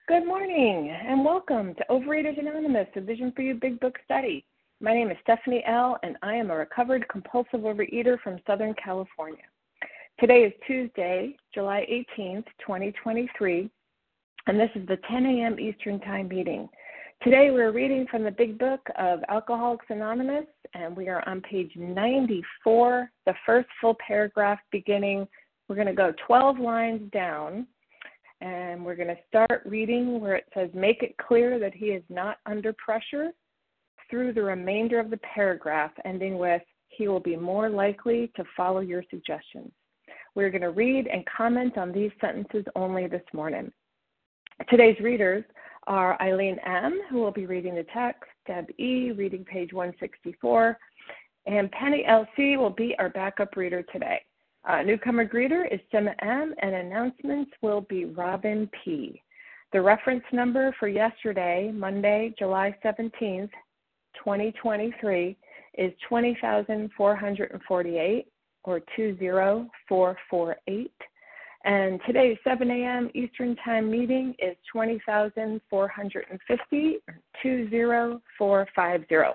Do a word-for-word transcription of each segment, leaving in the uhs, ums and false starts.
Good morning and welcome to Overeaters Anonymous, a Vision for You Big Book Study. My name is Stephanie L. and I am a recovered compulsive overeater from Southern California. Today is Tuesday, July eighteenth, twenty twenty-three, and this is the ten a.m. Eastern Time meeting. Today we're reading from the Big Book of Alcoholics Anonymous, and we are on page ninety-four, the first full paragraph beginning. We're going to go twelve lines down. And we're going to start reading where it says, make it clear that he is not under pressure, through the remainder of the paragraph, ending with, he will be more likely to follow your suggestions. We're going to read and comment on these sentences only this morning. Today's readers are Eileen M., who will be reading the text, Deb E., reading page one sixty-four, and Penny L C will be our backup reader today. Uh, newcomer greeter is Sima M., and announcements will be Robin P. The reference number for yesterday, Monday, July seventeenth, twenty twenty-three, is twenty thousand four hundred forty-eight, or two zero four four eight. And today's seven a.m. Eastern Time meeting is twenty thousand four hundred fifty, or two zero four five zero.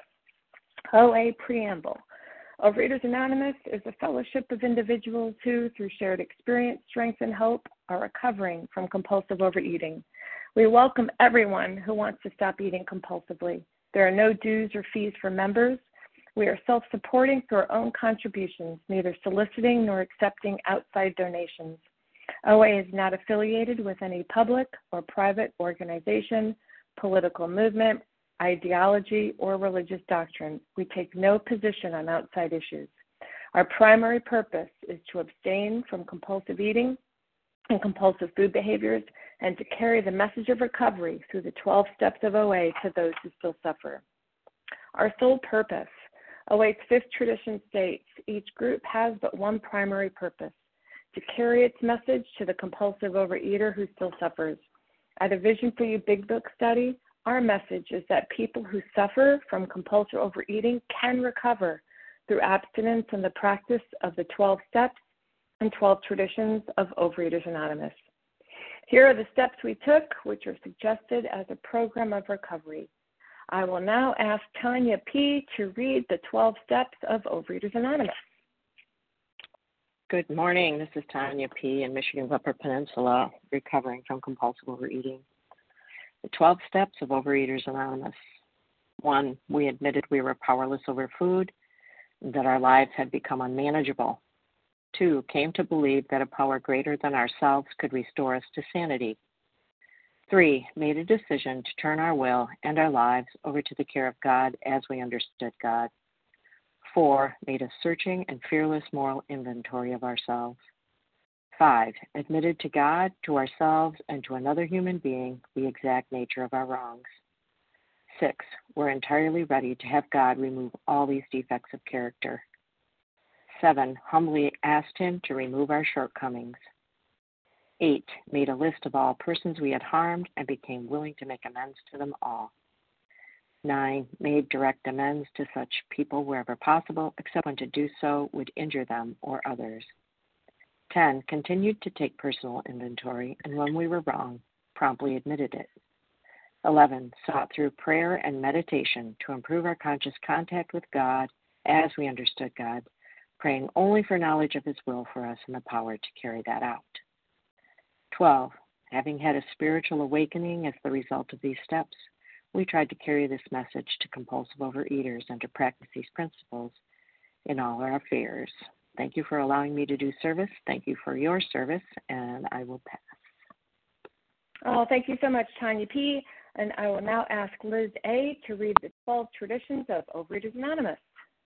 O A Preamble. Overeaters Anonymous is a fellowship of individuals who, through shared experience, strength, and hope, are recovering from compulsive overeating. We welcome everyone who wants to stop eating compulsively. There are no dues or fees for members. We are self-supporting through our own contributions, neither soliciting nor accepting outside donations. O A is not affiliated with any public or private organization, political movement, ideology, or religious doctrine. We take no position on outside issues. Our primary purpose is to abstain from compulsive eating and compulsive food behaviors and to carry the message of recovery through the twelve steps of O A to those who still suffer. Our sole purpose. O A's fifth tradition states, each group has but one primary purpose, to carry its message to the compulsive overeater who still suffers. At a Vision for You Big Book Study, our message is that people who suffer from compulsive overeating can recover through abstinence and the practice of the twelve steps and twelve traditions of Overeaters Anonymous. Here are the steps we took, which are suggested as a program of recovery. I will now ask Tanya P. to read the twelve steps of Overeaters Anonymous. Good morning. This is Tanya P. in Michigan's Upper Peninsula, recovering from compulsive overeating. The twelve steps of Overeaters Anonymous. One, we admitted we were powerless over food, that our lives had become unmanageable. Two, came to believe that a power greater than ourselves could restore us to sanity. Three, made a decision to turn our will and our lives over to the care of God as we understood God. Four, made a searching and fearless moral inventory of ourselves. Five, admitted to God, to ourselves, and to another human being the exact nature of our wrongs. Six, we're entirely ready to have God remove all these defects of character. Seven, humbly asked Him to remove our shortcomings. Eight, made a list of all persons we had harmed and became willing to make amends to them all. Nine, made direct amends to such people wherever possible, except when to do so would injure them or others. Ten, continued to take personal inventory, and when we were wrong, promptly admitted it. Eleven, sought through prayer and meditation to improve our conscious contact with God as we understood God, praying only for knowledge of His will for us and the power to carry that out. Twelve, having had a spiritual awakening as the result of these steps, we tried to carry this message to compulsive overeaters and to practice these principles in all our affairs. Thank you for allowing me to do service. Thank you for your service, and I will pass. Oh, thank you so much, Tanya P. And I will now ask Liz A. to read the twelve traditions of Overeaters Anonymous.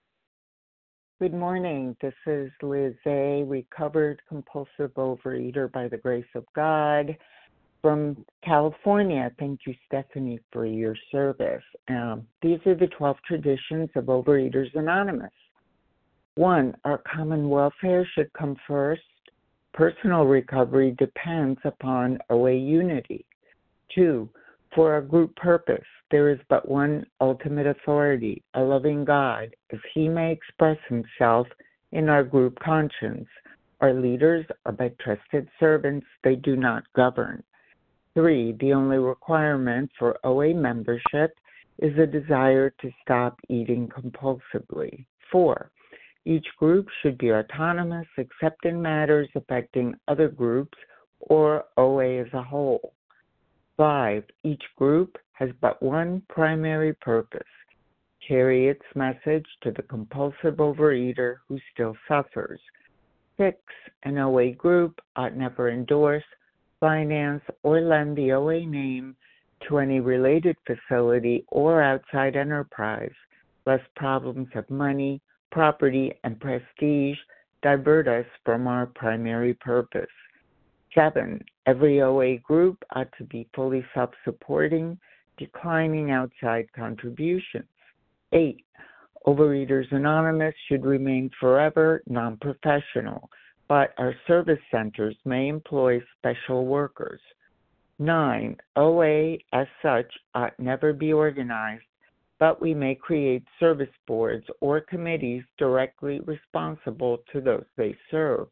Good morning. This is Liz A., recovered compulsive overeater by the grace of God from California. Thank you, Stephanie, for your service. Um, these are the twelve traditions of Overeaters Anonymous. One, our common welfare should come first. Personal recovery depends upon O A unity. Two, for our group purpose, there is but one ultimate authority, a loving God, as He may express Himself in our group conscience. Our leaders are but trusted servants, they do not govern. Three, the only requirement for O A membership is a desire to stop eating compulsively. Four, each group should be autonomous except in matters affecting other groups or O A as a whole. Five, each group has but one primary purpose: carry its message to the compulsive overeater who still suffers. Six, an O A group ought never endorse, finance, or lend the O A name to any related facility or outside enterprise, lest problems of money, property, and prestige divert us from our primary purpose. Seven, every O A group ought to be fully self-supporting, declining outside contributions. Eight, Overeaters Anonymous should remain forever non-professional, but our service centers may employ special workers. Nine, O A as such ought never be organized, but we may create service boards or committees directly responsible to those they serve.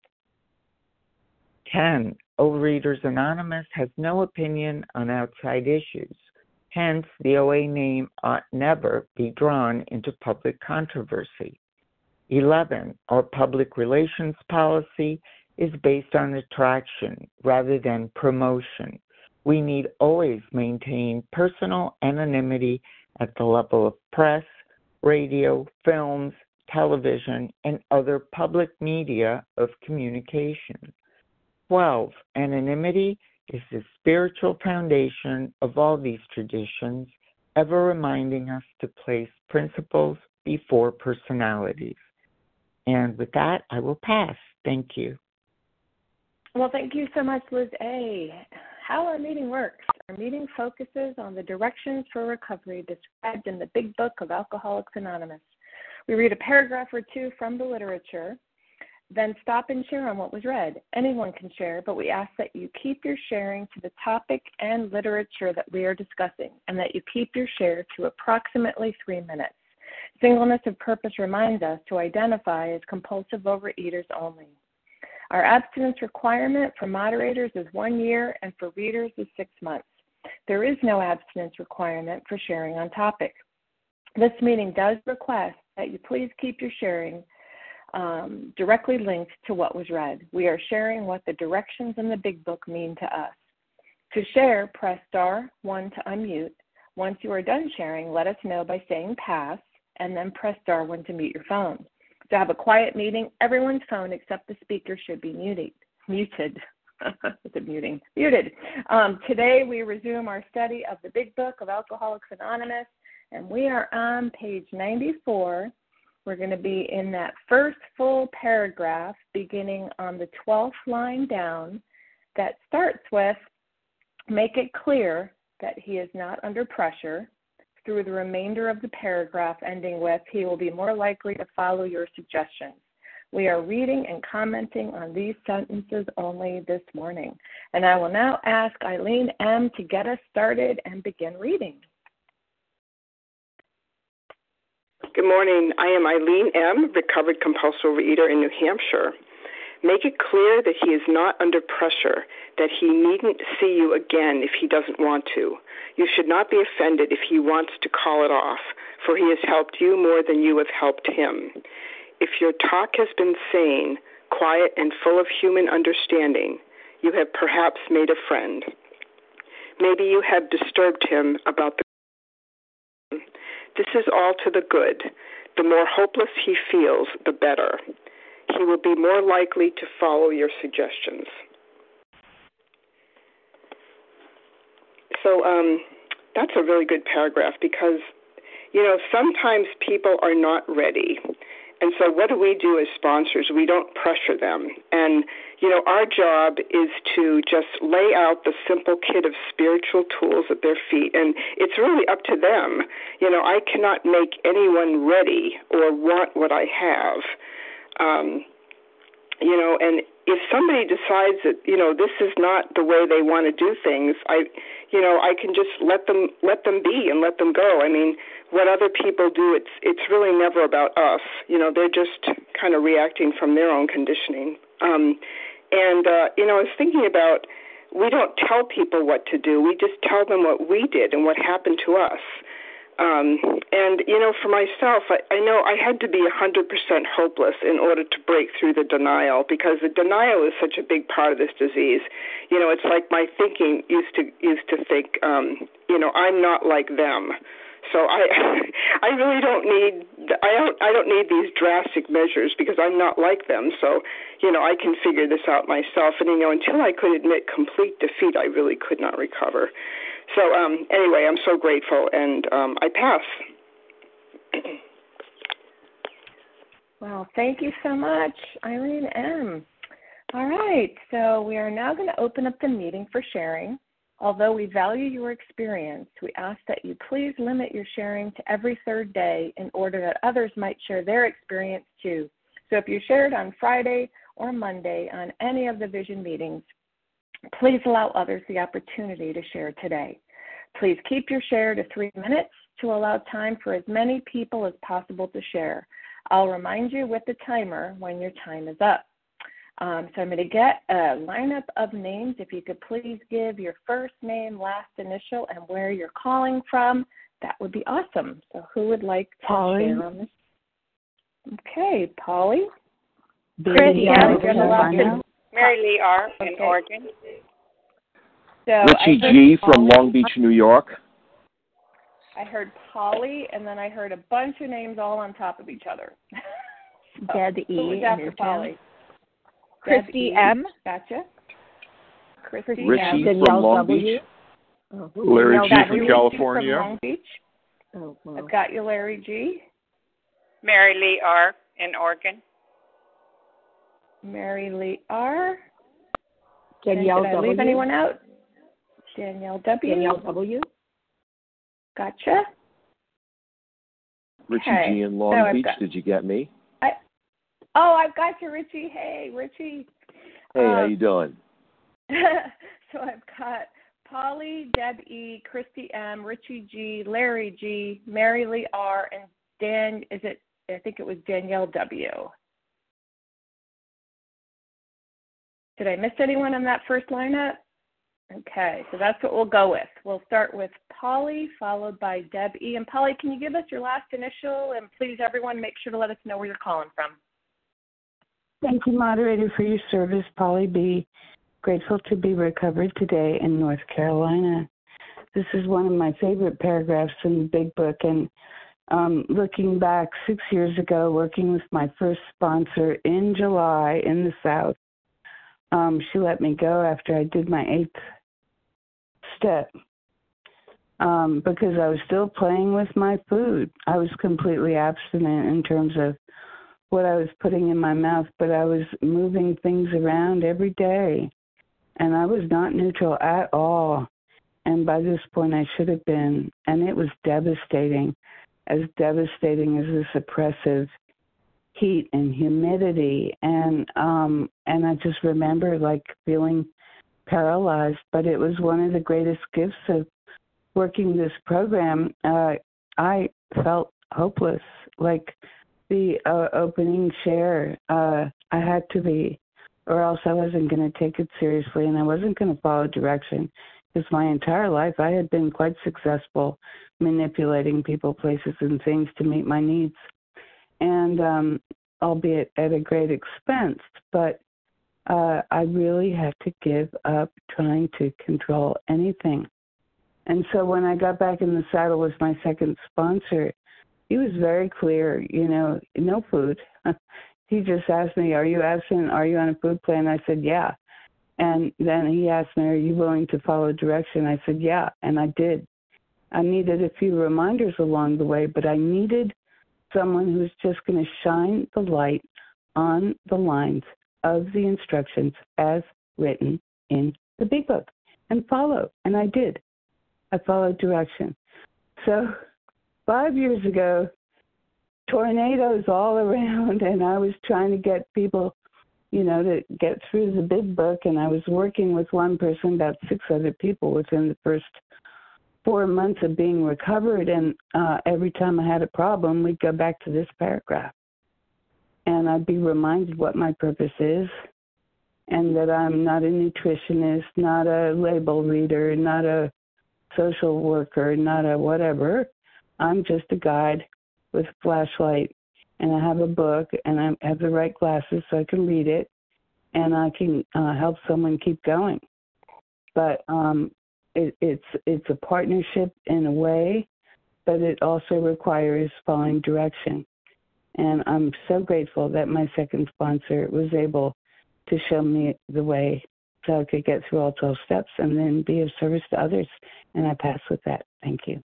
Ten, Overeaters Anonymous has no opinion on outside issues. Hence, the O A name ought never be drawn into public controversy. Eleven, our public relations policy is based on attraction rather than promotion. We need always maintain personal anonymity at the level of press, radio, films, television, and other public media of communication. Twelve, anonymity is the spiritual foundation of all these traditions, ever reminding us to place principles before personalities. And with that, I will pass. Thank you. Well, thank you so much, Liz A. How our meeting works. Our meeting focuses on the directions for recovery described in the Big Book of Alcoholics Anonymous. We read a paragraph or two from the literature, then stop and share on what was read. Anyone can share, but we ask that you keep your sharing to the topic and literature that we are discussing, and that you keep your share to approximately three minutes. Singleness of purpose reminds us to identify as compulsive overeaters only. Our abstinence requirement for moderators is one year and for readers is six months. There is no abstinence requirement for sharing on topic. This meeting does request that you please keep your sharing um, directly linked to what was read. We are sharing what the directions in the Big Book mean to us. To share, press star one to unmute. Once you are done sharing, let us know by saying pass, and then press star one to mute your phone. To have a quiet meeting, everyone's phone except the speaker should be muted. Muted. It's a muting. Muted. Um, today we resume our study of the Big Book of Alcoholics Anonymous, and we are on page ninety-four. We're going to be in that first full paragraph beginning on the twelfth line down that starts with, make it clear that he is not under pressure, through the remainder of the paragraph ending with, he will be more likely to follow your suggestions. We are reading and commenting on these sentences only this morning. And I will now ask Eileen M. to get us started and begin reading. Good morning. I am Eileen M., recovered compulsive overeater in New Hampshire. Make it clear that he is not under pressure, that he needn't see you again if he doesn't want to. You should not be offended if he wants to call it off, for he has helped you more than you have helped him. If your talk has been sane, quiet, and full of human understanding, you have perhaps made a friend. Maybe you have disturbed him about the... This is all to the good. The more hopeless he feels, the better. He will be more likely to follow your suggestions. So um, that's a really good paragraph because, you know, sometimes people are not ready. And so what do we do as sponsors? We don't pressure them. And, you know, our job is to just lay out the simple kit of spiritual tools at their feet. And it's really up to them. You know, I cannot make anyone ready or want what I have. Um, you know, and if somebody decides that, you know, this is not the way they want to do things, I, you know, I can just let them let them be and let them go. I mean, what other people do, it's it's really never about us. You know, they're just kind of reacting from their own conditioning. Um, and, uh, you know, I was thinking about we don't tell people what to do. We just tell them what we did and what happened to us. Um, and, you know, for myself, I, I know I had to be one hundred percent hopeless in order to break through the denial, because the denial is such a big part of this disease. You know, it's like my thinking used to used to think, um, you know, I'm not like them. So I I really don't need I don't I don't need these drastic measures because I'm not like them. So, you know, I can figure this out myself. And, you know, until I could admit complete defeat, I really could not recover. So um, anyway, I'm so grateful, and um, I pass. Well, thank you so much, Eileen M. All right, so we are now going to open up the meeting for sharing. Although we value your experience, we ask that you please limit your sharing to every third day in order that others might share their experience too. So if you shared on Friday or Monday on any of the Vision meetings, please allow others the opportunity to share today. Please keep your share to three minutes to allow time for as many people as possible to share. I'll remind you with the timer when your time is up. Um, so I'm going to get a lineup of names. If you could please give your first name, last initial, and where you're calling from, that would be awesome. So who would like to Polly. share on this? Okay, Polly. Chris, yeah, Mary Lee R. in okay. Oregon. So Richie G. from Long Beach, New York. I heard Polly, and then I heard a bunch of names all on top of each other. So, Deb E. Who was after Polly? Christy E. M. Gotcha. Christy Richie M. from Long Beach. Oh, Larry G. Got from you, California. From Long Beach. Oh, wow. I've got you, Larry G. Mary Lee R. in Oregon. Mary Lee R. Danielle Did I W. leave anyone out? Danielle W. Danielle W. Gotcha. Richie Okay. G. in Long So I've Beach. got- Did you get me? I, oh, I've got you, Richie. Hey, Richie. Hey, um, how you doing? So I've got Polly, Deb E, Christy M, Richie G, Larry G, Mary Lee R, and Dan, is it, I think it was Danielle W. Did I miss anyone in that first lineup? Okay, so that's what we'll go with. We'll start with Polly, followed by Deb E. And Polly, can you give us your last initial? And please, everyone, make sure to let us know where you're calling from. Thank you, moderator, for your service. Polly B. Grateful to be recovered today in North Carolina. This is one of my favorite paragraphs in the Big Book. And um, looking back six years ago, working with my first sponsor in July in the South, um, she let me go after I did my eighth step um, because I was still playing with my food. I was completely abstinent in terms of what I was putting in my mouth, but I was moving things around every day, and I was not neutral at all. And by this point, I should have been, and it was devastating, as devastating as this oppressive heat and humidity, and um, and I just remember like feeling paralyzed. But it was one of the greatest gifts of working this program. Uh, I felt hopeless, like the uh, opening share. Uh, I had to be, or else I wasn't going to take it seriously, and I wasn't going to follow direction. Because my entire life I had been quite successful manipulating people, places, and things to meet my needs, and um, albeit at a great expense. But uh, I really had to give up trying to control anything. And so when I got back in the saddle with my second sponsor, he was very clear, you know, no food. He just asked me, are you absent? Are you on a food plan? I said, yeah. And then he asked me, are you willing to follow direction? I said, yeah, and I did. I needed a few reminders along the way, but I needed someone who was just going to shine the light on the lines of the instructions as written in the Big Book and follow. And I did. I followed direction. So five years ago, tornadoes all around, and I was trying to get people, you know, to get through the Big Book, and I was working with one person, about six other people within the first four months of being recovered, and uh, every time I had a problem, we'd go back to this paragraph. And I'd be reminded what my purpose is, and that I'm not a nutritionist, not a label reader, not a social worker, not a whatever. I'm just a guide with a flashlight, and I have a book, and I have the right glasses so I can read it, and I can uh, help someone keep going. But um, it, it's it's a partnership in a way, but it also requires following direction. And I'm so grateful that my second sponsor was able to show me the way so I could get through all twelve steps and then be of service to others. And I pass with that. Thank you.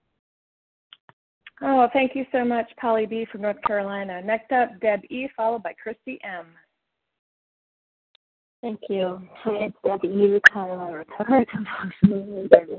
Oh, thank you so much, Polly B. from North Carolina. Next up, Deb E., followed by Christy M. Thank you. Hi, it's Debbie E., Colorado recovered compulsive overeater.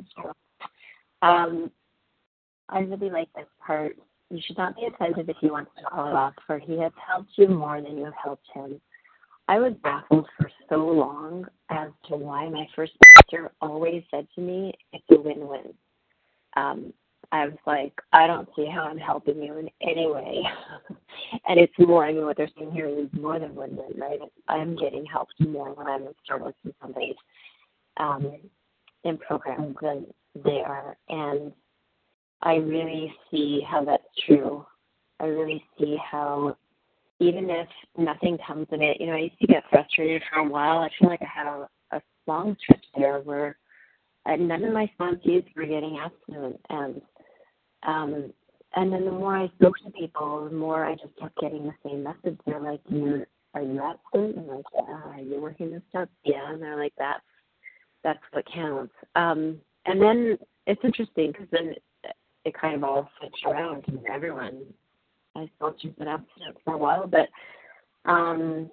Um, I really like this part. You should not be offended if he wants to call it off, for he has helped you more than you have helped him. I was baffled for so long as to why my first sponsor always said to me, it's a win-win. Um, I was like, I don't see how I'm helping you in any way. And it's more, I mean, what they're saying here is more than win-win, right? I'm getting helped more when I'm in service with somebody um, in programs than they are. And I really see how that's true. I really see how even if nothing comes of it, you know, I used to get frustrated for a while. I feel like I had a, a long stretch there where uh, none of my sponsees were getting abstinent. And um, and then the more I spoke to people, the more I just kept getting the same message. They're like, you, are you abstinent? And I'm like, yeah. Are you working this stuff? Yeah. And they're like, that's, that's what counts. Um, and then it's interesting because then it kind of all switched around and everyone, I thought you've been abstinent for a while, but um,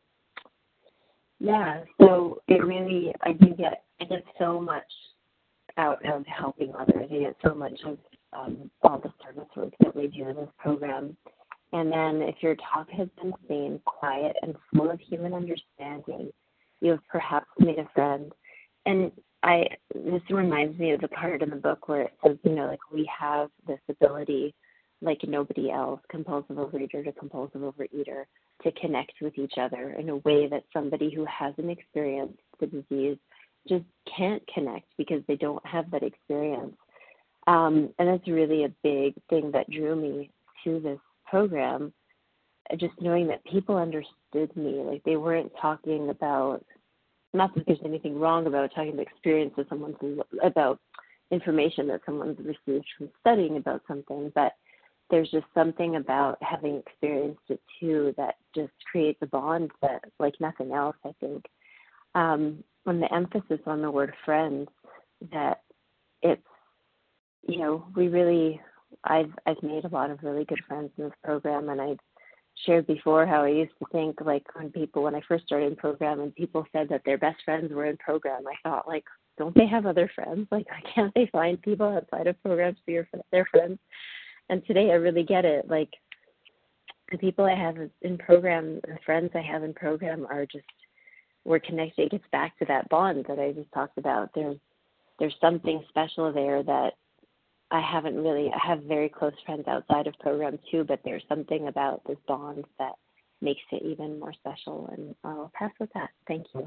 yeah, so it really, I do get, I get so much out of helping others. I get so much of um, all the service work that we do in this program. And then if your talk has been sane, quiet, and full of human understanding, you have perhaps made a friend. And I, this reminds me of the part in the book where it says, you know, like we have this ability like nobody else, compulsive overeater to compulsive overeater, to connect with each other in a way that somebody who hasn't experienced the disease just can't connect because they don't have that experience. Um, and that's really a big thing that drew me to this program, just knowing that people understood me. Like they weren't talking about, not that there's anything wrong about talking about experience with someone, about information that someone's received from studying about something, but there's just something about having experienced it too that just creates a bond that like nothing else, I think. Um, and the emphasis on the word friend, that it's, you know, we really, I've, I've made a lot of really good friends in this program, and I've shared before how I used to think like when people, when I first started in program and people said that their best friends were in program, I thought like, don't they have other friends? Like, why can't they find people outside of programs for your, their friends? And today I really get it. Like the people I have in program, the friends I have in program are just, we're connected. It gets back to that bond that I just talked about. There's, there's something special there that I haven't really, I have very close friends outside of program too, but there's something about this bond that makes it even more special. And I'll pass with that. Thank you.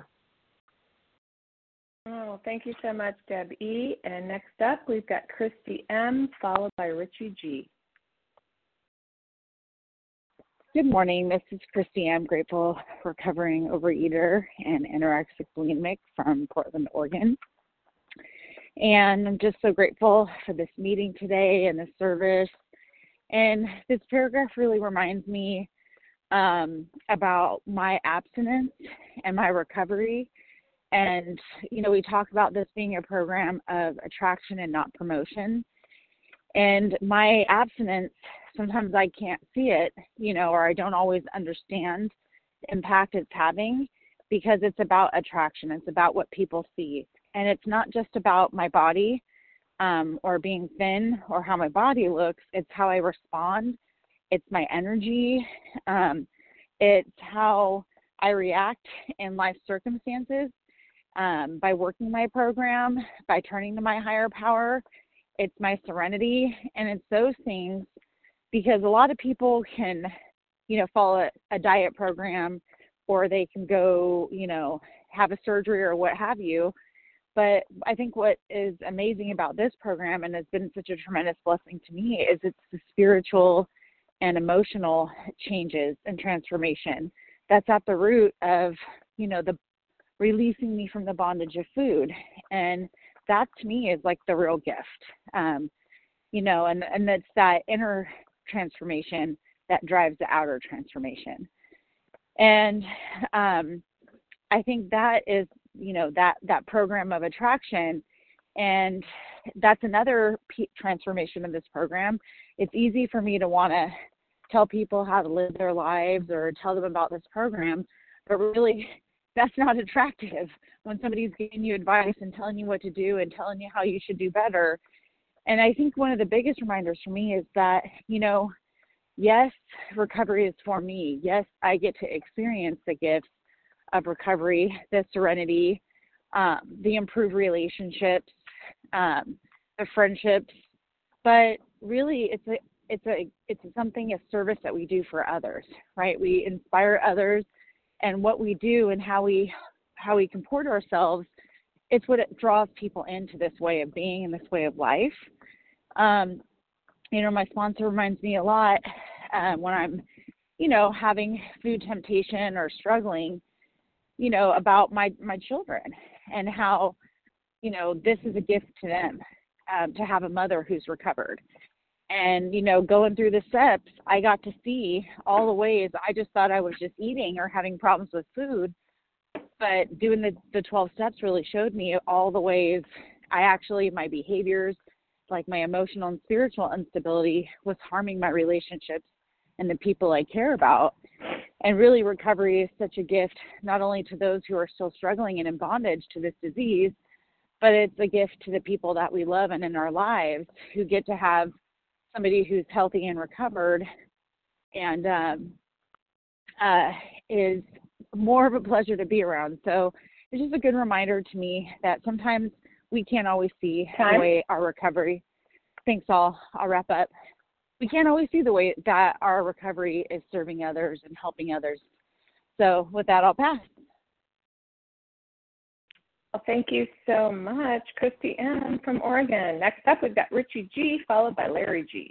Oh, thank you so much, Deb E. And next up, we've got Christy M., followed by Richie G. Good morning. This is Christy M., grateful recovering overeater and anorexic bulimic from Portland, Oregon. And I'm just so grateful for this meeting today and this service. And this paragraph really reminds me um, about my abstinence and my recovery. And, you know, we talk about this being a program of attraction and not promotion. And my abstinence, sometimes I can't see it, you know, or I don't always understand the impact it's having because it's about attraction. It's about what people see. And it's not just about my body um, or being thin or how my body looks. It's how I respond. It's my energy. Um, it's how I react in life circumstances. Um, by working my program, by turning to my higher power, it's my serenity, and it's those things, because a lot of people can, you know, follow a, a diet program, or they can go, you know, have a surgery or what have you. But I think what is amazing about this program and has been such a tremendous blessing to me is it's the spiritual and emotional changes and transformation that's at the root of, you know, the releasing me from the bondage of food. And that to me is like the real gift, um, you know, and, and it's that inner transformation that drives the outer transformation. And um, I think that is, you know, that, that program of attraction. And that's another p- transformation of this program. It's easy for me to want to tell people how to live their lives or tell them about this program, but really that's not attractive when somebody's giving you advice and telling you what to do and telling you how you should do better. And I think one of the biggest reminders for me is that, you know, yes, recovery is for me. Yes, I get to experience the gifts of recovery, the serenity, um, the improved relationships, um, the friendships, but really it's a it's a it's something, a service that we do for others, right? We inspire others, and what we do and how we how we comport ourselves, it's what it draws people into this way of being and this way of life. Um, you know, my sponsor reminds me a lot um, when I'm, you know, having food temptation or struggling, you know, about my, my children and how, you know, this is a gift to them, um, to have a mother who's recovered. And, you know, going through the steps, I got to see all the ways I just thought I was just eating or having problems with food. But doing the, the twelve steps really showed me all the ways I actually, my behaviors, like my emotional and spiritual instability, was harming my relationships and the people I care about. And really, recovery is such a gift, not only to those who are still struggling and in bondage to this disease, but it's a gift to the people that we love and in our lives who get to have somebody who's healthy and recovered and um, uh, is more of a pleasure to be around. So it's just a good reminder to me that sometimes we can't always see Time. the way our recovery, thanks all, I'll wrap up. We can't always see the way that our recovery is serving others and helping others. So with that, I'll pass. Well, thank you so much, Christy M. from Oregon. Next up, we've got Richie G., followed by Larry G.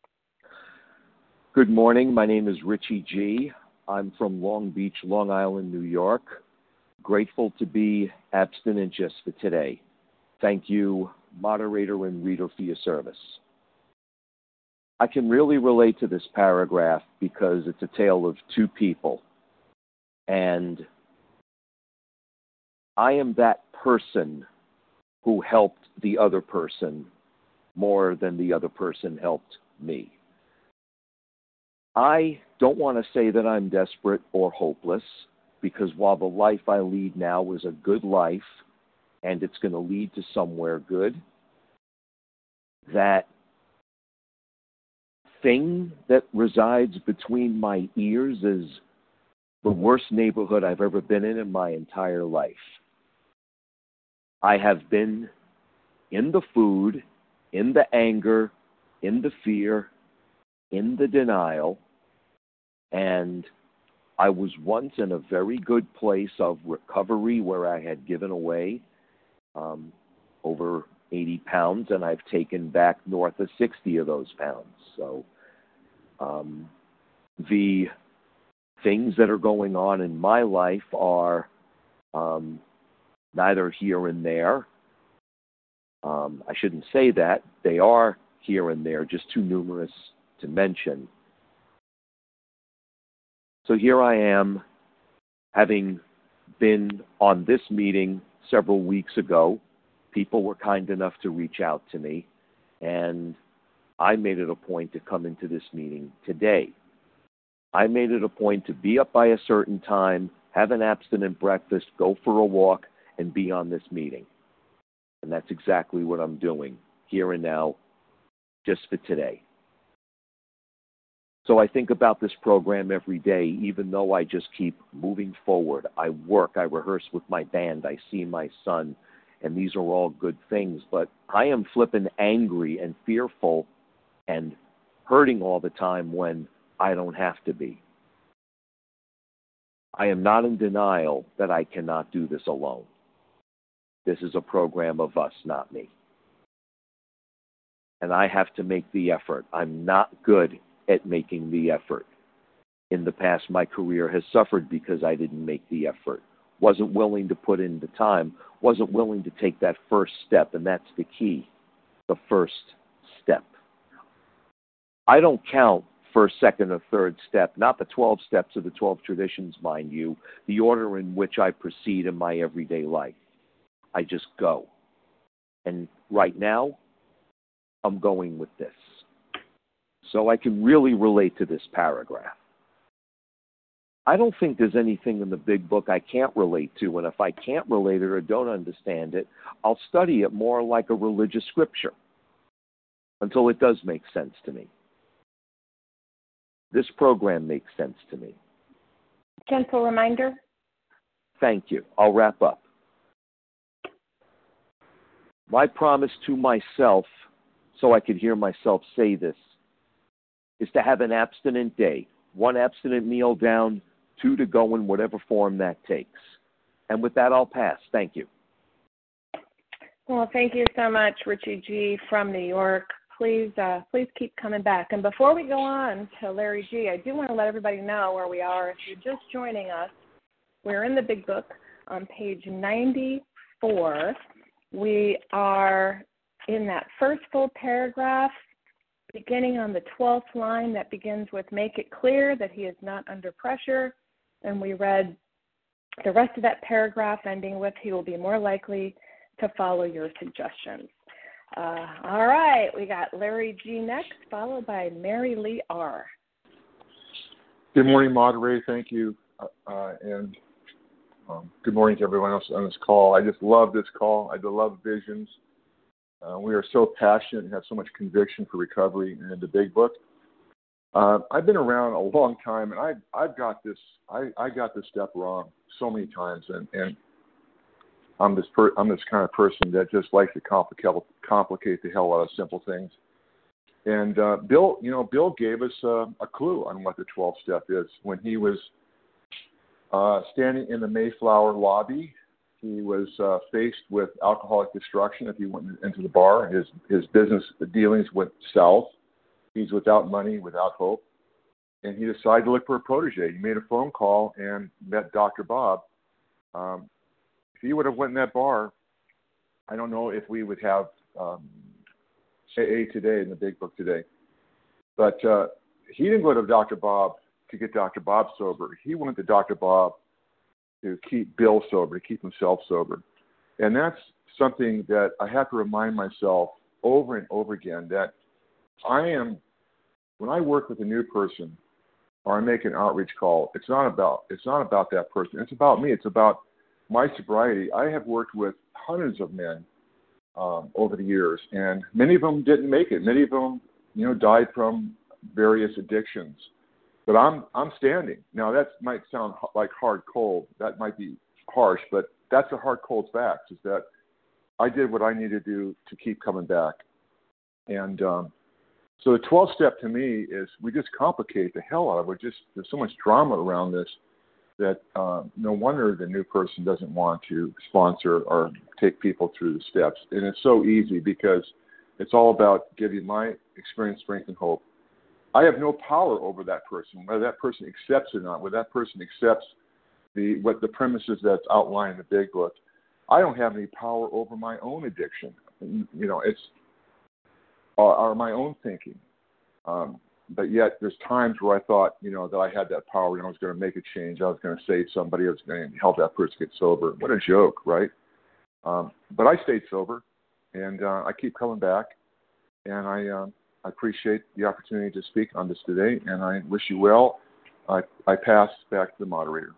Good morning. My name is Richie G. I'm from Long Beach, Long Island, New York. Grateful to be abstinent just for today. Thank you, moderator and reader, for your service. I can really relate to this paragraph because it's a tale of two people. And I am that person who helped the other person more than the other person helped me. I don't want to say that I'm desperate or hopeless, because while the life I lead now is a good life and it's going to lead to somewhere good, that thing that resides between my ears is the worst neighborhood I've ever been in in my entire life. I have been in the food, in the anger, in the fear, in the denial, and I was once in a very good place of recovery where I had given away um, over eighty pounds, and I've taken back north of sixty of those pounds. So um, the things that are going on in my life are um, neither here and there. Um, I shouldn't say that. They are here and there, just too numerous to mention. So here I am, having been on this meeting several weeks ago. People were kind enough to reach out to me, and I made it a point to come into this meeting today. I made it a point to be up by a certain time, have an abstinent breakfast, go for a walk, and be on this meeting. And that's exactly what I'm doing here and now, just for today. So I think about this program every day, even though I just keep moving forward. I work, I rehearse with my band, I see my son, and these are all good things. But I am flipping angry and fearful and hurting all the time when I don't have to be. I am not in denial that I cannot do this alone. This is a program of us, not me. And I have to make the effort. I'm not good at making the effort. In the past, my career has suffered because I didn't make the effort, wasn't willing to put in the time, wasn't willing to take that first step, and that's the key, the first step. I don't count first, second, or third step, not the twelve steps of the twelve traditions, mind you, the order in which I proceed in my everyday life. I just go. And right now, I'm going with this. So I can really relate to this paragraph. I don't think there's anything in the big book I can't relate to, and if I can't relate it or don't understand it, I'll study it more like a religious scripture until it does make sense to me. This program makes sense to me. Gentle reminder. Thank you. I'll wrap up. My promise to myself, so I could hear myself say this, is to have an abstinent day, one abstinent meal down, two to go in whatever form that takes. And with that, I'll pass. Thank you. Well, thank you so much, Richie G. from New York. Please, uh, please keep coming back. And before we go on to Larry G., I do want to let everybody know where we are. If you're just joining us, we're in the Big Book on page ninety-four. We are in that first full paragraph, beginning on the twelfth line that begins with, "Make it clear that he is not under pressure." And we read the rest of that paragraph ending with, "He will be more likely to follow your suggestions." Uh, all right, we got Larry G. next, followed by Mary Lee R. Good morning, moderator. Thank you. Uh, and um, good morning to everyone else on this call. I just love this call. I love Visions. Uh, we are so passionate and have so much conviction for recovery in the Big Book. Uh, I've been around a long time, and I've, I've got this, I, I got this step wrong so many times, and, and I'm this per, I'm this kind of person that just likes to complicate, complicate the hell out of simple things. And uh, Bill, you know, Bill gave us uh, a clue on what the twelfth step is when he was uh, standing in the Mayflower lobby. He was uh, faced with alcoholic destruction if he went into the bar. His his business dealings went south. He's without money, without hope, and he decided to look for a protege. He made a phone call and met Doctor Bob. Um, if he would have went in that bar, I don't know if we would have um, A A today in the Big Book today. But uh, he didn't go to Doctor Bob to get Doctor Bob sober. He went to Doctor Bob to keep Bill sober, to keep himself sober. And that's something that I have to remind myself over and over again, that I am, when I work with a new person or I make an outreach call, it's not about it's not about that person. It's about me. It's about my sobriety. I have worked with hundreds of men um, over the years, and many of them didn't make it. Many of them, you know, died from various addictions. But I'm I'm standing. Now, that might sound like hard cold. That might be harsh, but that's a hard cold fact, is that I did what I needed to do to keep coming back. And um, so the twelfth step to me is we just complicate the hell out of it. Just there's so much drama around this that uh, no wonder the new person doesn't want to sponsor or take people through the steps. And it's so easy because it's all about giving my experience, strength, and hope. I have no power over that person, whether that person accepts it or not, whether that person accepts the what the premises that's outlined in the Big Book. I don't have any power over my own addiction. You know, it's or, or my own thinking. Um, but yet there's times where I thought, you know, that I had that power and I was going to make a change. I was going to save somebody. I was going to help that person get sober. What a joke, right? Um, but I stayed sober, and uh, I keep coming back, and I. Uh, I appreciate the opportunity to speak on this today, and I wish you well. I, I pass back to the moderator.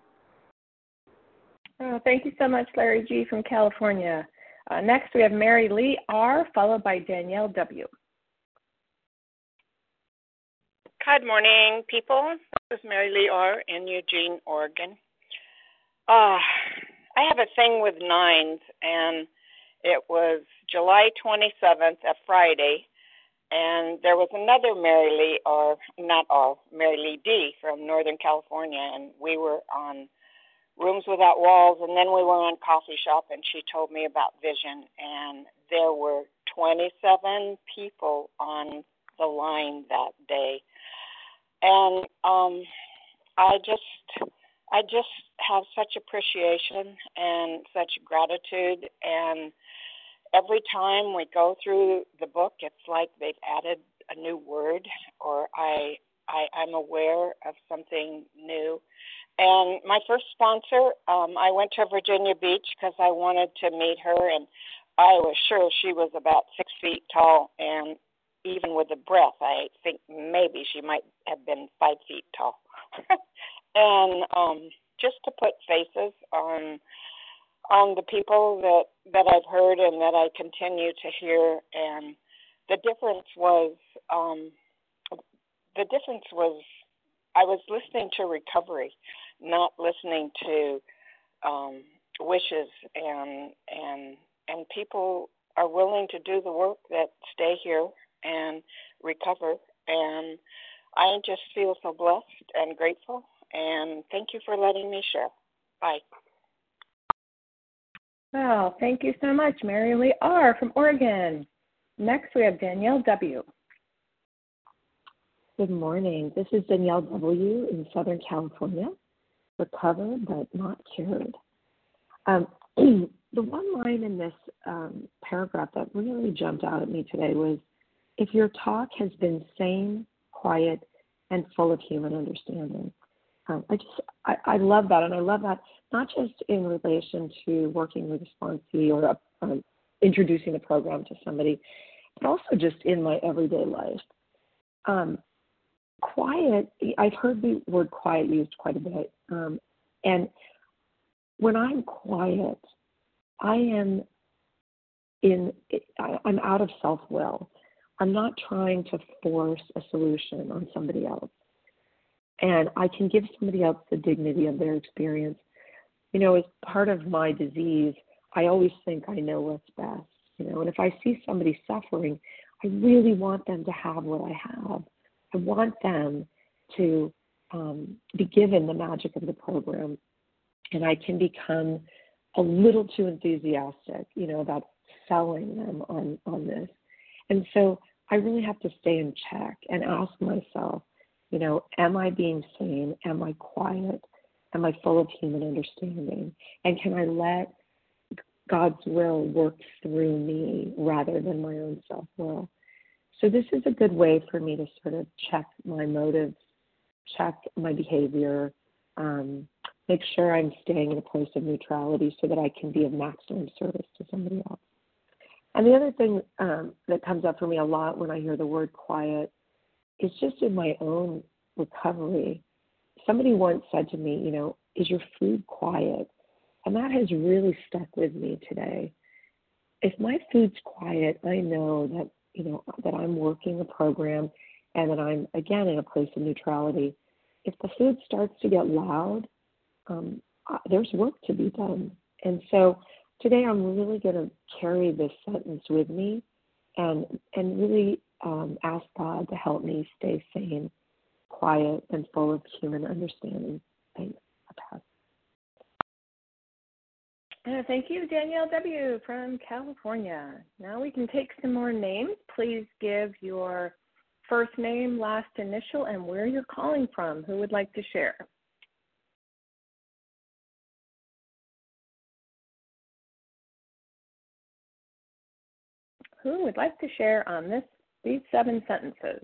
Oh, thank you so much, Larry G. from California. Uh, next, we have Mary Lee R., followed by Danielle W. Good morning, people. This is Mary Lee R. in Eugene, Oregon. Uh, I have a thing with nines, and it was July twenty-seventh, a Friday, and there was another Mary Lee, or not R, Mary Lee D. from Northern California, and we were on Rooms Without Walls, and then we went on Coffee Shop, and she told me about Vision, and there were twenty-seven people on the line that day. And um, I just, I just have such appreciation and such gratitude. And every time we go through the book, it's like they've added a new word, or I, I, I'm aware of something new. And my first sponsor, um, I went to Virginia Beach because I wanted to meet her, and I was sure she was about six feet tall, and even with the breath, I think maybe she might have been five feet tall. and um, just to put faces on on the people that, that I've heard and that I continue to hear, and the difference was um, the difference was I was listening to recovery, not listening to um, wishes, and and and people are willing to do the work that stay here and recover. And I just feel so blessed and grateful. And thank you for letting me share. Bye. Well, thank you so much, Mary Lee R. from Oregon. Next, we have Danielle W. Good morning. This is Danielle W. in Southern California. Recovered but not cured. Um, the one line in this um, paragraph that really jumped out at me today was, if your talk has been sane, quiet, and full of human understanding. Um, I just, I, I love that, and I love that not just in relation to working with a sponsee or a, um, introducing the program to somebody, but also just in my everyday life. Um, quiet, I've heard the word quiet used quite a bit, um, and when I'm quiet, I am in, I'm out of self-will. I'm not trying to force a solution on somebody else. And I can give somebody else the dignity of their experience. You know, as part of my disease, I always think I know what's best. You know, and if I see somebody suffering, I really want them to have what I have. I want them to um, be given the magic of the program. And I can become a little too enthusiastic, you know, about selling them on, on this. And so I really have to stay in check and ask myself, you know, am I being sane? Am I quiet? Am I full of human understanding? And can I let God's will work through me rather than my own self-will? So this is a good way for me to sort of check my motives, check my behavior, um, make sure I'm staying in a place of neutrality so that I can be of maximum service to somebody else. And the other thing um, that comes up for me a lot when I hear the word quiet is just in my own recovery. Somebody once said to me, you know, is your food quiet? And that has really stuck with me today. If my food's quiet, I know that, you know, that I'm working the program and that I'm, again, in a place of neutrality. If the food starts to get loud, um, there's work to be done. And so today I'm really going to carry this sentence with me and and really um, ask God to help me stay sane, quiet, and full of human understanding. Thanks. I pass. Uh, thank you, Danielle W. from California. Now we can take some more names. Please give your first name, last initial, and where you're calling from. Who would like to share? Who would like to share on this these seven sentences?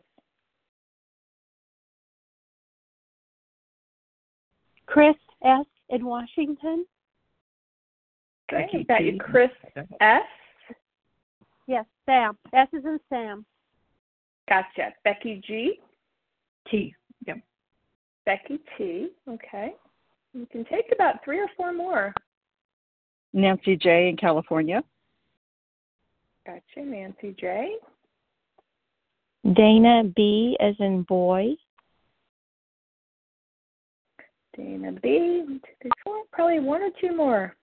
Chris S. in Washington. Okay, got you, Chris S. Yes, Sam. S is in Sam. Gotcha. Becky G. T. Yep. Becky T. Okay. You can take about three or four more. Nancy J. in California. Gotcha, Nancy J. Dana B. as in boy. Dana B. One, two, three, four. Probably one or two more.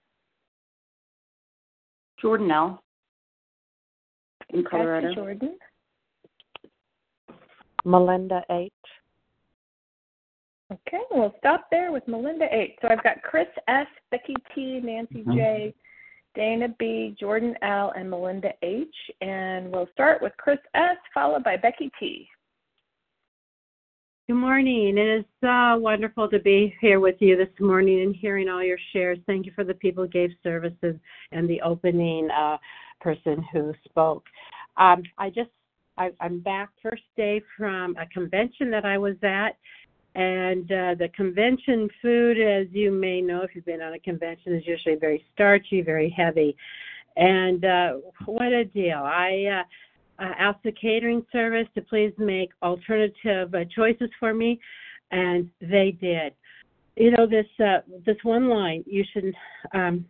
Jordan L. in Colorado. Gotcha, Jordan. Melinda H. Okay, we'll stop there with Melinda H. So I've got Chris S., Becky T., Nancy mm-hmm. J., Dana B., Jordan L., and Melinda H. And we'll start with Chris S., followed by Becky T. Good morning. It is uh, wonderful to be here with you this morning and hearing all your shares. Thank you for the people who gave services and the opening uh, person who spoke. Um, I just, I, I'm back first day from a convention that I was at. And uh, the convention food, as you may know, if you've been on a convention, is usually very starchy, very heavy. And uh, what a deal. I uh, uh, asked the catering service to please make alternative uh, choices for me, and they did. You know, this uh, this one line, you should, um,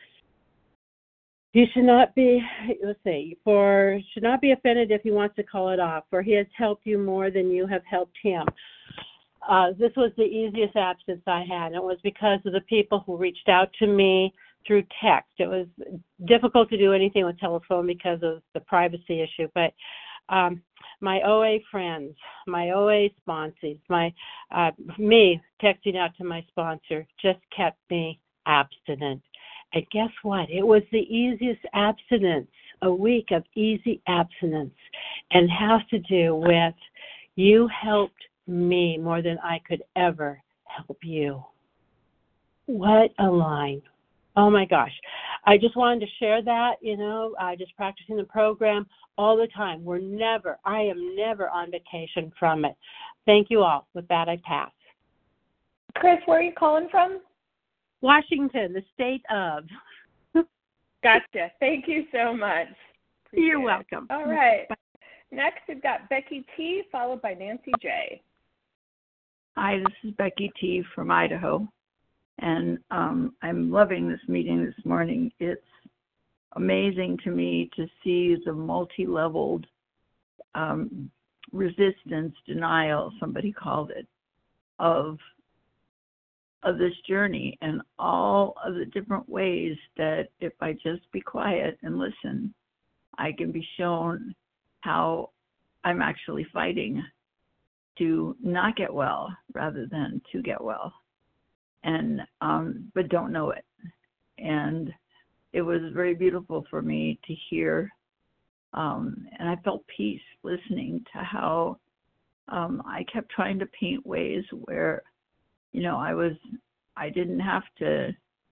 you should not be, let's see, for, should not be offended if he wants to call it off, for he has helped you more than you have helped him. Uh, this was the easiest absence I had. It was because of the people who reached out to me through text. It was difficult to do anything with telephone because of the privacy issue, but um, my O A friends, my O A sponsors, my uh, me texting out to my sponsor just kept me abstinent. And guess what? It was the easiest abstinence, a week of easy abstinence, and has to do with you helped me more than I could ever help you. What a line. Oh my gosh. I just wanted to share that, you know, uh, just practicing the program all the time. We're never, I am never on vacation from it. Thank you all. With that, I pass. Chris, where are you calling from? Washington, the state of. Gotcha. Thank you so much. Appreciate You're welcome. It. All right. Next, we've got Becky T., followed by Nancy J. Hi, this is Becky T. from Idaho, and um, I'm loving this meeting this morning. It's amazing to me to see the multi-leveled um, resistance, denial, somebody called it, of of this journey and all of the different ways that if I just be quiet and listen, I can be shown how I'm actually fighting to not get well rather than to get well, and um, but don't know it. And it was very beautiful for me to hear, um, and I felt peace listening to how um, I kept trying to paint ways where, you know, I was, I didn't have to,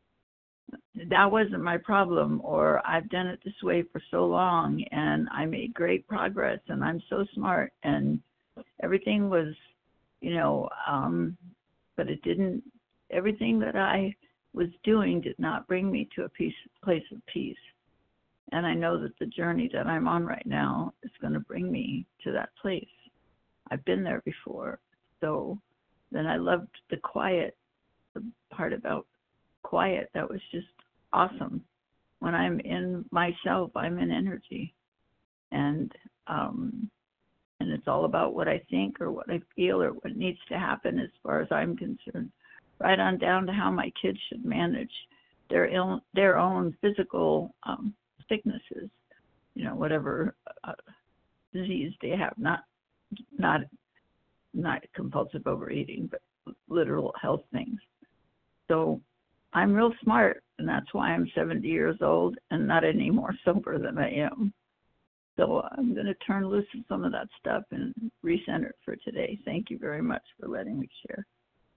that wasn't my problem, or I've done it this way for so long and I made great progress and I'm so smart, and everything was, you know, um, but it didn't, everything that I was doing did not bring me to a peace, place of peace. And I know that the journey that I'm on right now is going to bring me to that place. I've been there before. So then I loved the quiet, the part about quiet. That was just awesome. When I'm in myself, I'm in energy. And, um, and it's all about what I think or what I feel or what needs to happen as far as I'm concerned, right on down to how my kids should manage their ill, their own physical um, sicknesses, you know, whatever uh, disease they have, not not not compulsive overeating, but literal health things. So I'm real smart, and that's why I'm seventy years old and not any more sober than I am. So I'm going to turn loose of some of that stuff and recenter it for today. Thank you very much for letting me share.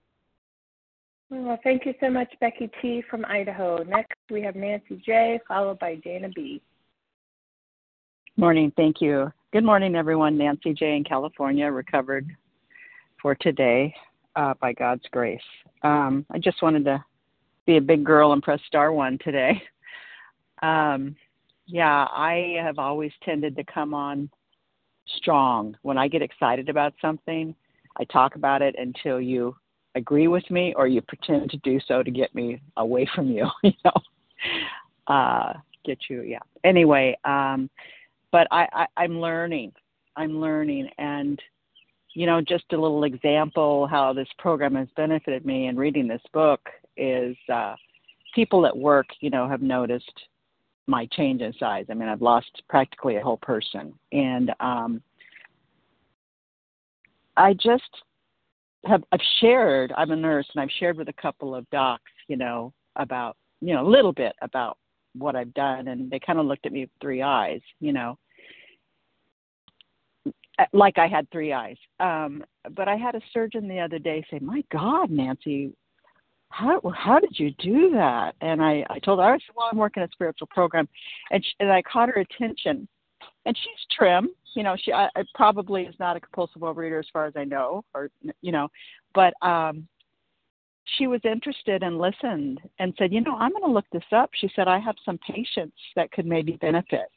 Well, thank you so much, Becky T. from Idaho. Next, we have Nancy J., followed by Dana B. Morning. Thank you. Good morning, everyone. Nancy J. in California, recovered for today uh, by God's grace. Um, I just wanted to be a big girl and press star one today. Um, yeah, I have always tended to come on strong. When I get excited about something, I talk about it until you agree with me or you pretend to do so to get me away from you, you know, uh, get you, yeah. Anyway, um, but I, I, I'm learning. I'm learning. And, you know, just a little example how this program has benefited me in reading this book is uh, people at work, you know, have noticed my change in size. I mean, I've lost practically a whole person. And um, I just have I've shared. I'm a nurse, and I've shared with a couple of docs, you know, about you know a little bit about what I've done, and they kind of looked at me with three eyes, you know, like I had three eyes. Um, but I had a surgeon the other day say, "My God, Nancy, how how did you do that?" And I, I told her, I said, "Well, I'm working a spiritual program," and she, and I caught her attention. And she's trim, you know. She I, I probably is not a compulsive overeater as far as I know, or you know, but um, she was interested and listened and said, "You know, I'm going to look this up." She said, "I have some patients that could maybe benefit,"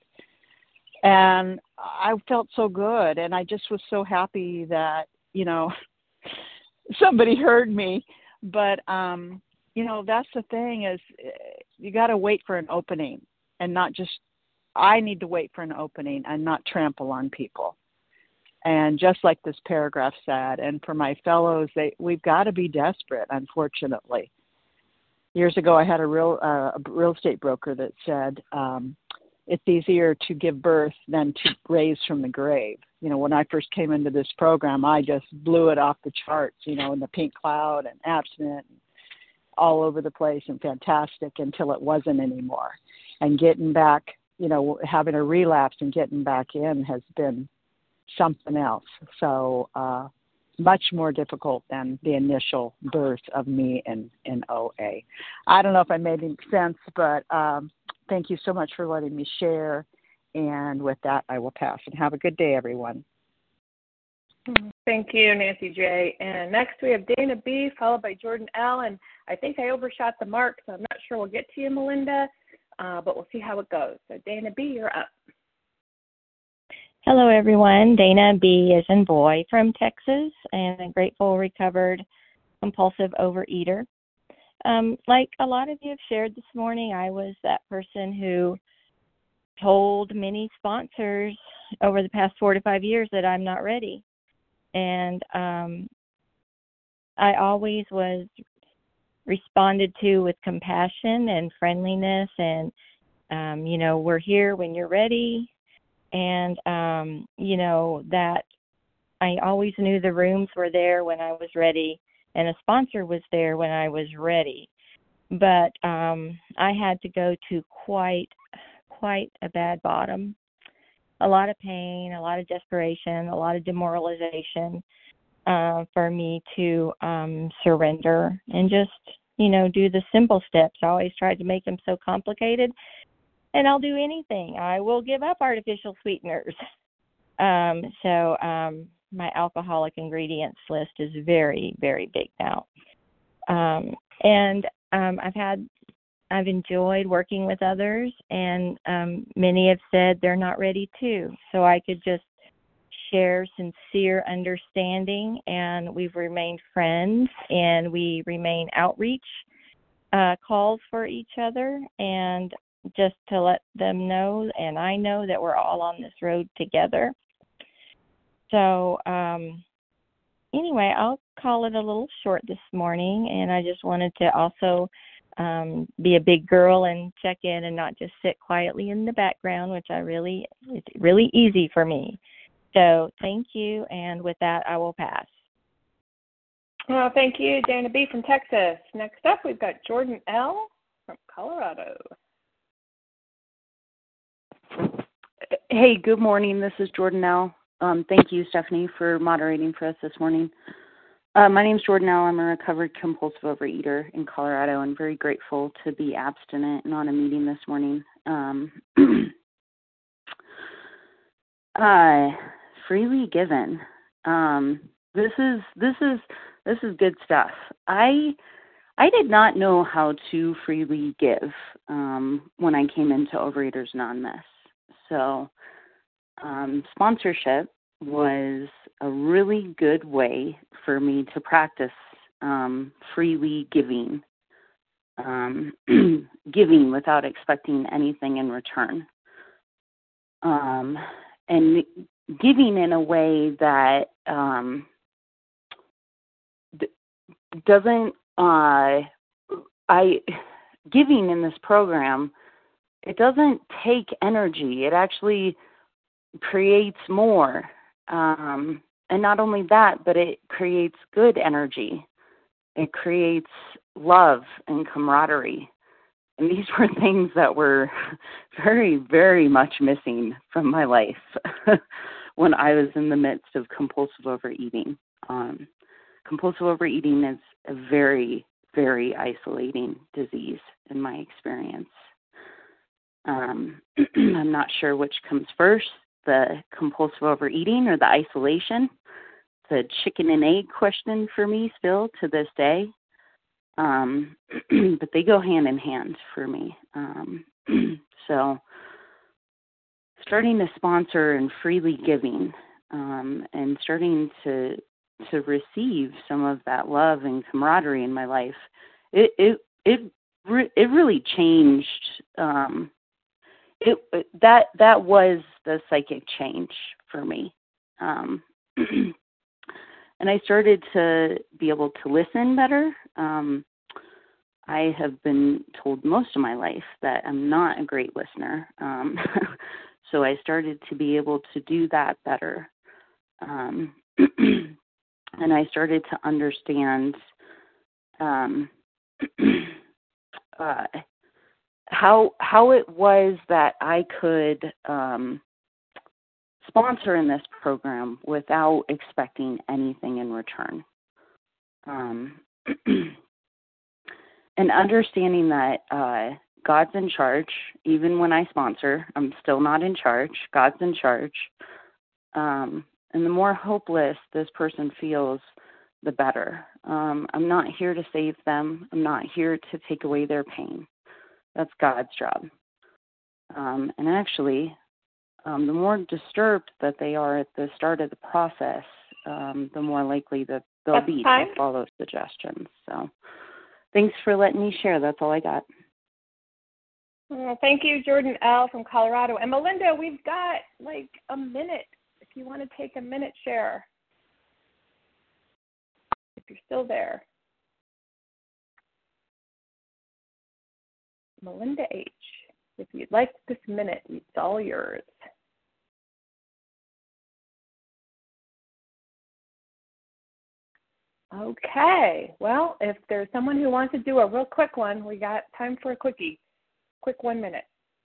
and I felt so good, and I just was so happy that you know somebody heard me. But um, you know, that's the thing is you got to wait for an opening and not just. I need to wait for an opening and not trample on people. And just like this paragraph said, and for my fellows, they, we've got to be desperate, unfortunately. Years ago, I had a real uh, a real estate broker that said, um, it's easier to give birth than to raise from the grave. You know, when I first came into this program, I just blew it off the charts, you know, in the pink cloud and abstinent, all over the place and fantastic until it wasn't anymore. And getting back, you know, having a relapse and getting back in has been something else. So uh, much more difficult than the initial birth of me in, in O A. I don't know if I made any sense, but um, thank you so much for letting me share. And with that, I will pass. And have a good day, everyone. Thank you, Nancy J. And next we have Dana B, followed by Jordan L. And I think I overshot the mark, so I'm not sure we'll get to you, Melinda. Uh, but we'll see how it goes. So Dana B, you're up. Hello, everyone. Dana B as in boy from Texas, and a grateful, recovered, compulsive overeater. Um, like a lot of you have shared this morning, I was that person who told many sponsors over the past four to five years that I'm not ready. And um, I always was responded to with compassion and friendliness and, um, you know, we're here when you're ready. And, um, you know, that I always knew the rooms were there when I was ready and a sponsor was there when I was ready. But um, I had to go to quite, quite a bad bottom, a lot of pain, a lot of desperation, a lot of demoralization. Uh, for me to um, surrender and just, you know, do the simple steps. I always tried to make them so complicated, and I'll do anything. I will give up artificial sweeteners. Um, so um, my alcoholic ingredients list is very, very big now. Um, and um, I've had, I've enjoyed working with others, and um, many have said they're not ready too. So I could just share sincere understanding, and we've remained friends, and we remain outreach uh, calls for each other, and just to let them know, and I know that we're all on this road together. So um, anyway, I'll call it a little short this morning, and I just wanted to also um, be a big girl and check in and not just sit quietly in the background, which I really, it's really easy for me. So thank you, and with that, I will pass. Well, thank you, Dana B. from Texas. Next up, we've got Jordan L. from Colorado. Hey, good morning. This is Jordan L. Um, thank you, Stephanie, for moderating for us this morning. Uh, my name is Jordan L. I'm a recovered compulsive overeater in Colorado, and very grateful to be abstinent and on a meeting this morning. Um, uh, freely given. Um, this is this is this is good stuff. I I did not know how to freely give um, when I came into Overeaters Anonymous. So um, sponsorship was a really good way for me to practice um, freely giving, um, giving without expecting anything in return, um, and giving in a way that um, d- doesn't. Uh, I giving in this program, it doesn't take energy. It actually creates more. Um, and not only that, but it creates good energy. It creates love and camaraderie. And these were things that were very, very much missing from my life when I was in the midst of compulsive overeating. Um, compulsive overeating is a very, very isolating disease in my experience. Um, I'm not sure which comes first, the compulsive overeating or the isolation. It's a chicken and egg question for me still to this day. Um, but they go hand in hand for me. Um, so starting to sponsor and freely giving, um, and starting to to receive some of that love and camaraderie in my life, it it it re- it really changed. Um, it, it that that was the psychic change for me. Um, And I started to be able to listen better. Um, I have been told most of my life that I'm not a great listener. Um, so I started to be able to do that better. Um, and I started to understand um, uh, how how it was that I could um, sponsor in this program without expecting anything in return. Um, and understanding that uh, God's in charge, even when I sponsor, I'm still not in charge. God's in charge. Um, and the more hopeless this person feels, the better. Um, I'm not here to save them. I'm not here to take away their pain. That's God's job. Um, and actually, Um, the more disturbed that they are at the start of the process, um, the more likely that they'll That's be fine. to follow suggestions. So thanks for letting me share. That's all I got. Well, thank you, Jordan L. from Colorado. And Melinda, we've got like a minute if you want to take a minute share, if you're still there. Melinda H., if you'd like this minute, it's all yours. Okay. Well, if there's someone who wants to do a real quick one, we got time for a quickie. Quick one minute.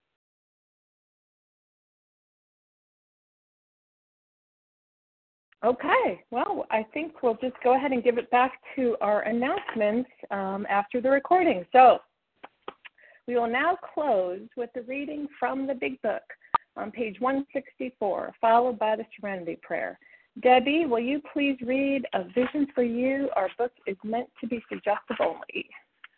Okay. Well, I think we'll just go ahead and give it back to our announcements um, after the recording. So we will now close with the reading from the Big Book on page one sixty-four, followed by the Serenity Prayer. Debbie, will you please read A Vision for You? Our book is meant to be suggestive only.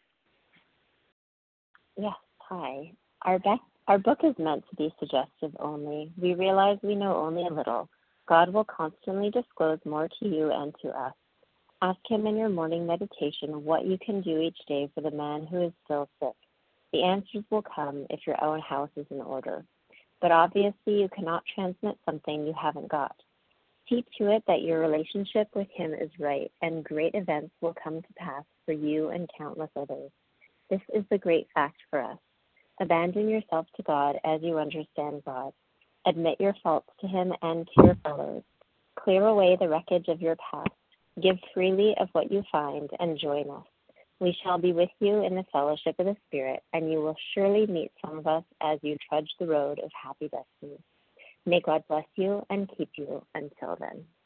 Yes, hi. Our, be- our book is meant to be suggestive only. We realize we know only a little. God will constantly disclose more to you and to us. Ask Him in your morning meditation what you can do each day for the man who is still sick. The answers will come if your own house is in order. But obviously you cannot transmit something you haven't got. See to it that your relationship with Him is right, and great events will come to pass for you and countless others. This is the great fact for us. Abandon yourself to God as you understand God. Admit your faults to Him and to your fellows. Clear away the wreckage of your past. Give freely of what you find and join us. We shall be with you in the fellowship of the Spirit, and you will surely meet some of us as you trudge the road of happy destiny. May God bless you and keep you until then.